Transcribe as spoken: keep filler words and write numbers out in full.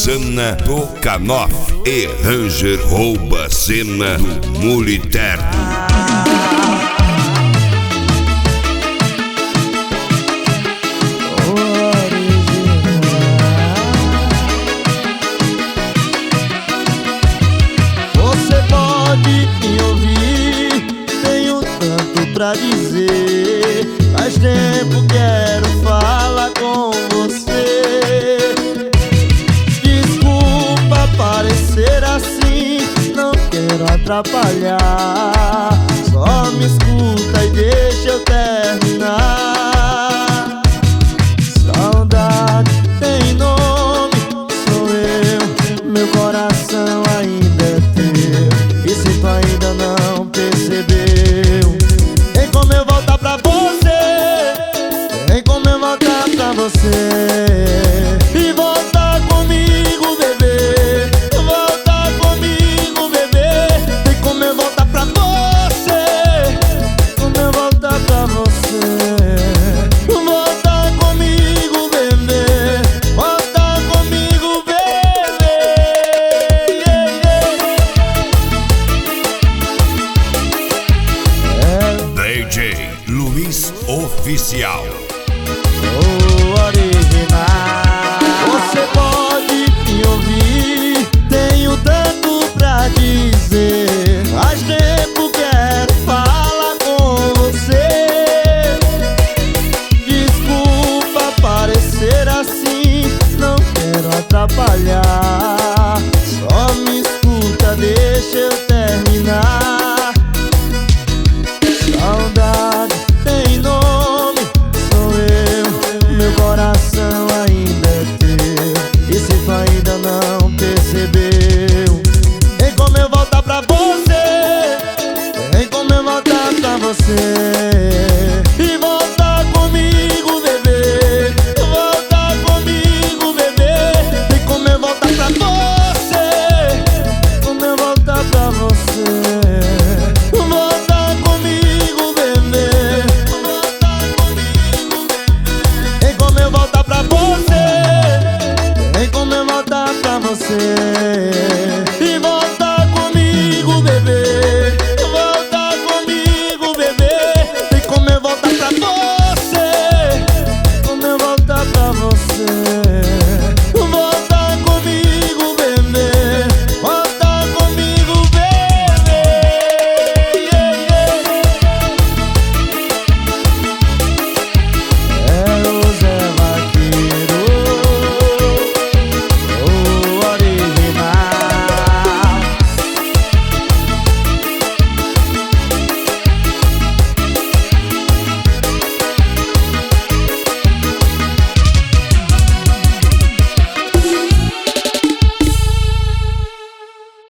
Sana Tocanoff e Ranger rouba cena do Muliterno. Pra dizer, faz tempo quero falar com você. Desculpa parecer assim, não quero atrapalhar. Só me escuta e deixa eu terminar. Saudade tem nome, sou eu, meu coração ainda é teu. E se tu ainda não percebeu, você e volta comigo, bebê. Volta comigo, bebê. Tem como eu voltar pra você. Como eu voltar pra você. Volta comigo, bebê. Volta comigo, bebê. É. D J Luiz Oficial. Você pode me ouvir, tenho tanto pra dizer. Faz tempo quero falar com você. Desculpa parecer assim, não quero atrapalhar. Só me escuta, deixa eu terminar. Saudade tem nome, sou eu, meu coração ainda é teu. E se tu ainda não percebeu, tem como eu voltar pra você. Tem como eu voltar pra você.